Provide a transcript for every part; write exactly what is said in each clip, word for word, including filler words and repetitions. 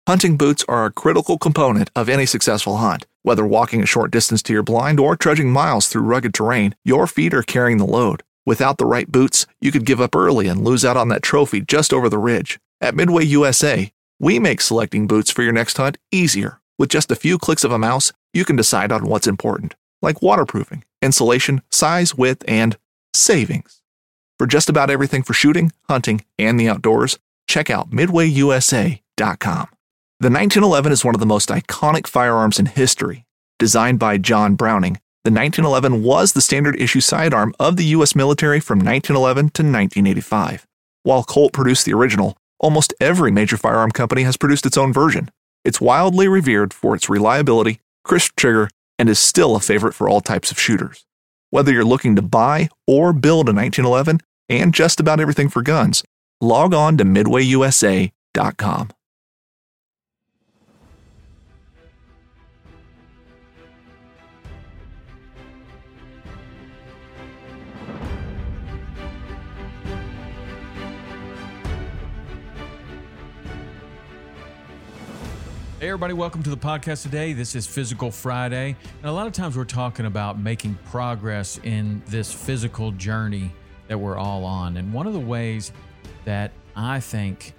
Hunting boots are a critical component of any successful hunt. Whether walking a short distance to your blind or trudging miles through rugged terrain, your feet are carrying the load. Without the right boots, you could give up early and lose out on that trophy just over the ridge. At Midway U S A, we make selecting boots for your next hunt easier. With just a few clicks of a mouse, you can decide on what's important, like waterproofing, insulation, size, width, and savings. For just about everything for shooting, hunting, and the outdoors, check out midway u s a dot com. The nineteen eleven is one of the most iconic firearms in history. Designed by John Browning, the nineteen eleven was the standard issue sidearm of the U S military from nineteen eleven to nineteen eighty-five. While Colt produced the original, almost every major firearm company has produced its own version. It's wildly revered for its reliability, crisp trigger, and is still a favorite for all types of shooters. Whether you're looking to buy or build a nineteen eleven and just about everything for guns, log on to midway u s a dot com. Hey everybody, welcome to the podcast today. This is Physical Friday. And a lot of times we're talking about making progress in this physical journey that we're all on. And one of the ways that I think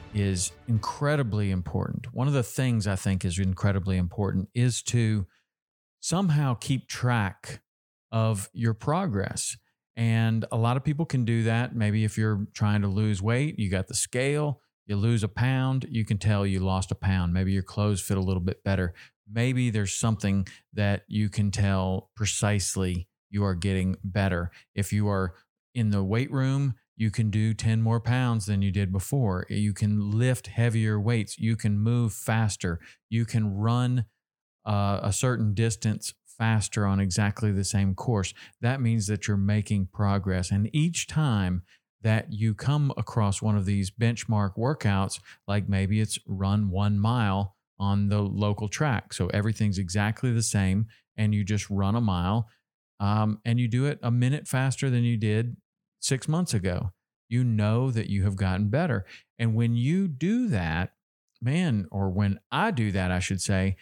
is incredibly important, one of the things I think is incredibly important is to somehow keep track of your progress. And a lot of people can do that. Maybe if you're trying to lose weight, you got the scale. You lose a pound, you can tell you lost a pound. Maybe your clothes fit a little bit better. Maybe there's something that you can tell precisely you are getting better. If you are in the weight room, you can do ten more pounds than you did before. You can lift heavier weights. You can move faster. You can run uh, a certain distance faster on exactly the same course. That means that you're making progress. And each time that you come across one of these benchmark workouts, like maybe it's run one mile on the local track. So everything's exactly the same and you just run a mile um, and you do it a minute faster than you did six months ago. You know that you have gotten better. And when you do that, man, or when I do that, I should say,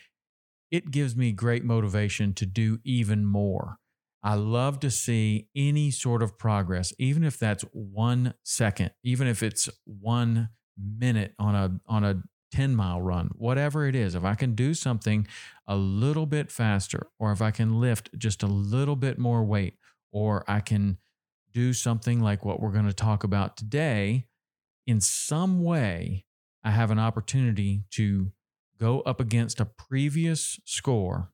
it gives me great motivation to do even more. I love to see any sort of progress, even if that's one second, even if it's one minute on a on a ten mile run, whatever it is. If I can do something a little bit faster, or if I can lift just a little bit more weight, or I can do something like what we're going to talk about today, in some way, I have an opportunity to go up against a previous score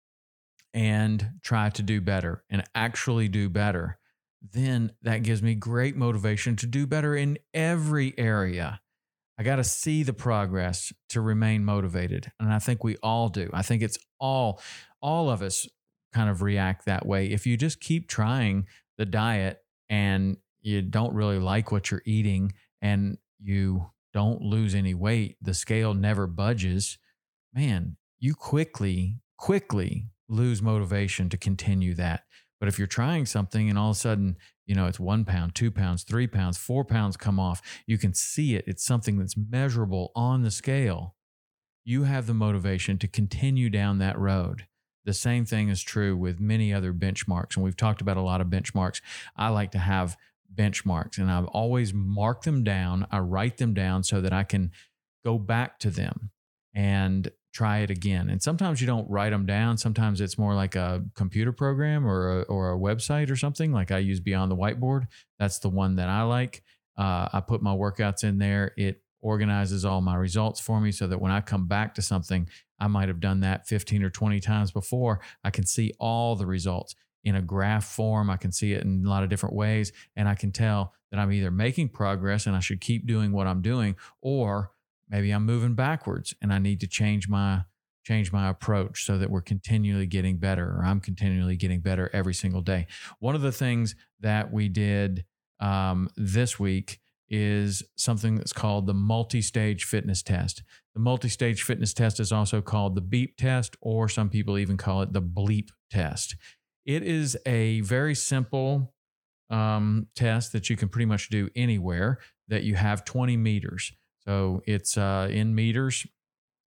and try to do better and actually do better, then that gives me great motivation to do better in every area. I got to see the progress to remain motivated. And I think we all do. I think it's all, all of us kind of react that way. If you just keep trying the diet and you don't really like what you're eating and you don't lose any weight, the scale never budges, man, you quickly, quickly lose motivation to continue that. But if you're trying something and all of a sudden, you know, it's one pound, two pounds, three pounds, four pounds come off, you can see it. It's something that's measurable on the scale. You have the motivation to continue down that road. The same thing is true with many other benchmarks. And we've talked about a lot of benchmarks. I like to have benchmarks and I've always marked them down. I write them down so that I can go back to them and try it again. And sometimes you don't write them down. Sometimes it's more like a computer program or a, or a website or something. Like I use Beyond the Whiteboard. That's the one that I like. Uh, I put my workouts in there. It organizes all my results for me so that when I come back to something, I might have done that fifteen or twenty times before. I can see all the results in a graph form. I can see it in a lot of different ways. And I can tell that I'm either making progress and I should keep doing what I'm doing, or maybe I'm moving backwards and I need to change my change my approach so that we're continually getting better, or I'm continually getting better every single day. One of the things that we did um, this week is something that's called the multi-stage fitness test. The multi-stage fitness test is also called the BEEP test, or some people even call it the BLEEP test. It is a very simple um, test that you can pretty much do anywhere, that you have twenty meters. So it's uh, in meters,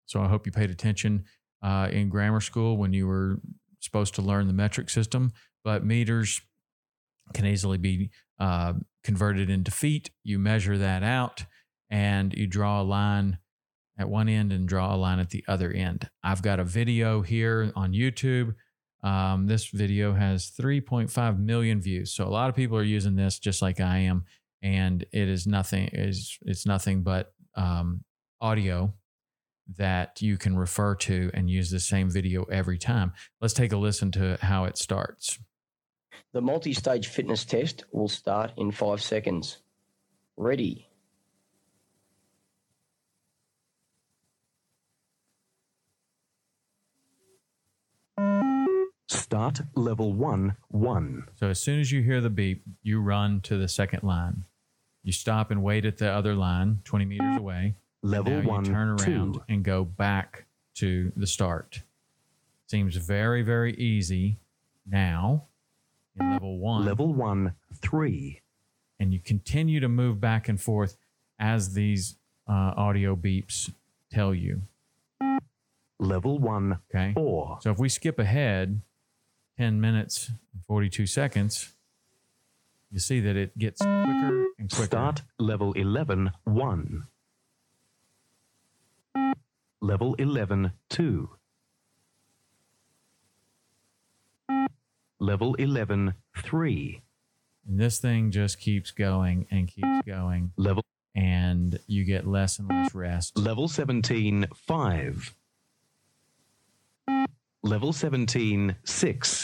So I hope you paid attention uh, in grammar school when you were supposed to learn the metric system, but meters can easily be uh, converted into feet. You measure that out and you draw a line at one end and draw a line at the other end. I've got a video here on YouTube. Um, this video has three point five million views. So a lot of people are using this just like I am. And it is nothing, is it's nothing but um, audio that you can refer to and use the same video every time. Let's take a listen to how it starts. The multi-stage fitness test will start in five seconds. Ready. Start level one, one. So as soon as you hear the beep, you run to the second line. You stop and wait at the other line, twenty meters away. Level now one, you turn around two. and go back to the start. Seems very, very easy now in level one. Level one, three. And you continue to move back and forth as these uh, audio beeps tell you. Level one, okay. four. So if we skip ahead ten minutes and forty-two seconds, you see that it gets quicker and quicker. Start level eleven, one. Level eleven, two. Level eleven, three. And this thing just keeps going and keeps going. Level. And you get less and less rest. Level seventeen, five. Level seventeen, six.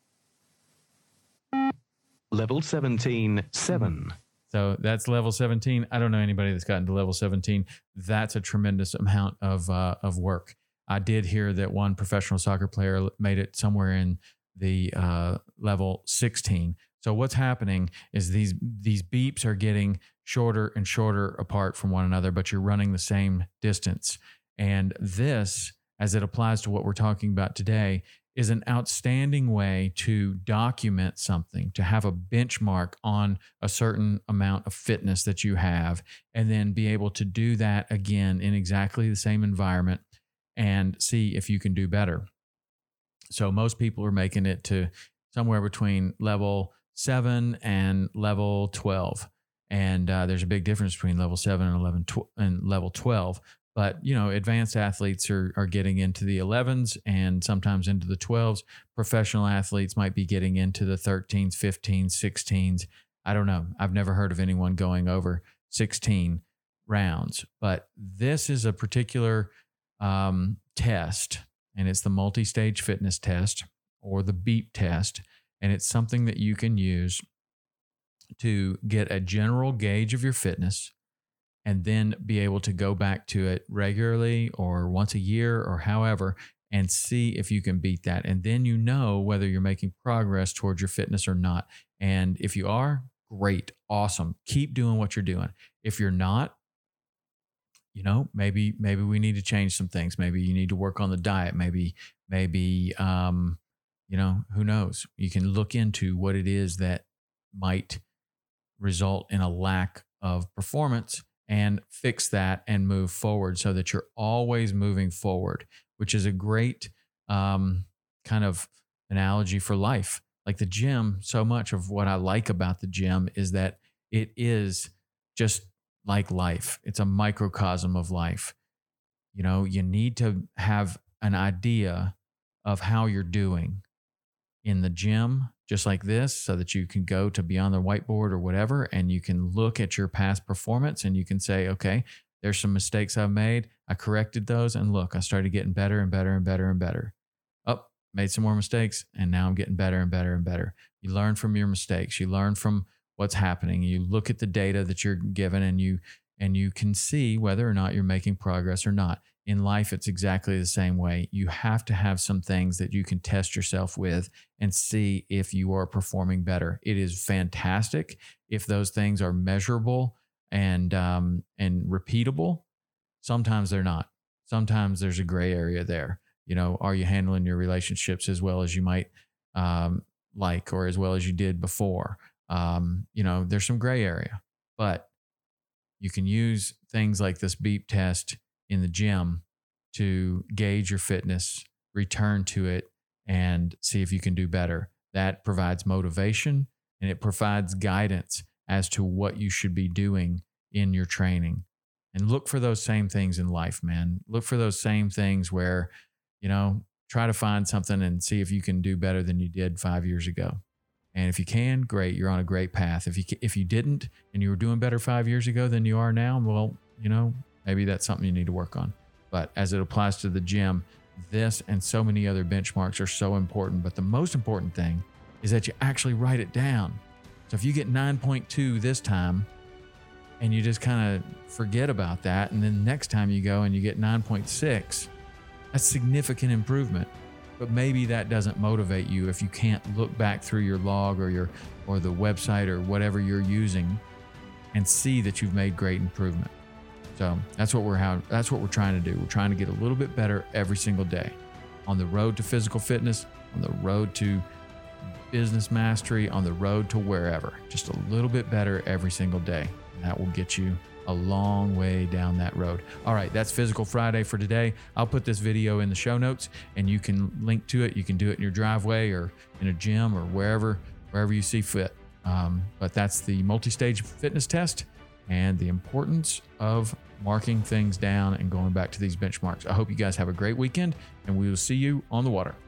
Level seventeen, seven. So that's level seventeen. I don't know anybody that's gotten to level seventeen. That's a tremendous amount of uh, of work. I did hear that one professional soccer player made it somewhere in the uh, level sixteen. So what's happening is these these beeps are getting shorter and shorter apart from one another, but you're running the same distance. And this, as it applies to what we're talking about today, is an outstanding way to document something, to have a benchmark on a certain amount of fitness that you have, and then be able to do that again in exactly the same environment and see if you can do better. So most people are making it to somewhere between level seven and level twelve. And uh, there's a big difference between level seven and eleven tw- and level twelve. But, you know, advanced athletes are, are getting into the elevens and sometimes into the twelves. Professional athletes might be getting into the thirteens, fifteens, sixteens. I don't know. I've never heard of anyone going over sixteen rounds. But this is a particular um, test, and it's the multi-stage fitness test or the BEEP test. And it's something that you can use to get a general gauge of your fitness, and then be able to go back to it regularly or once a year or however, and see if you can beat that. And then you know whether you're making progress towards your fitness or not. And if you are, great, awesome. Keep doing what you're doing. If you're not, you know, maybe maybe we need to change some things. Maybe you need to work on the diet. Maybe, maybe, um, you know, who knows? You can look into what it is that might result in a lack of performance and fix that and move forward so that you're always moving forward, which is a great um, kind of analogy for life. Like the gym, so much of what I like about the gym is that it is just like life. It's a microcosm of life. You know, you need to have an idea of how you're doing in the gym, just like this, so that you can go to beyond the whiteboard or whatever, and you can look at your past performance and you can say, okay, there's some mistakes I've made. I corrected those, and look, I started getting better and better and better and better. Oh, made some more mistakes, and now I'm getting better and better and better. You learn from your mistakes. You learn from what's happening. You look at the data that you're given, and you and you can see whether or not you're making progress or not. In life, it's exactly the same way. You have to have some things that you can test yourself with and see if you are performing better. It is fantastic if those things are measurable and um, and repeatable. Sometimes they're not. Sometimes there's a gray area there. You know, are you handling your relationships as well as you might um, like, or as well as you did before? Um, you know, there's some gray area, but you can use things like this BEEP test in the gym to gauge your fitness, return to it, and see if you can do better. That provides motivation and it provides guidance as to what you should be doing in your training. And look for those same things in life, man. Look for those same things where, you know, try to find something and see if you can do better than you did five years ago. And if you can, great, you're on a great path. If you if you didn't and you were doing better five years ago than you are now, well, you know, maybe that's something you need to work on. But as it applies to the gym, this and so many other benchmarks are so important. But the most important thing is that you actually write it down. So if you get nine point two this time and you just kind of forget about that, and then next time you go and you get nine point six, that's significant improvement. But maybe that doesn't motivate you if you can't look back through your log or your or the website or whatever you're using and see that you've made great improvement. So that's what we're how that's what we're trying to do. We're trying to get a little bit better every single day on the road to physical fitness, on the road to business mastery, on the road to wherever. Just a little bit better every single day. And that will get you a long way down that road. All right, that's Physical Friday for today. I'll put this video in the show notes and you can link to it. You can do it in your driveway or in a gym or wherever, wherever you see fit. Um, but that's the multi-stage fitness test and the importance of marking things down and going back to these benchmarks. I hope you guys have a great weekend and we will see you on the water.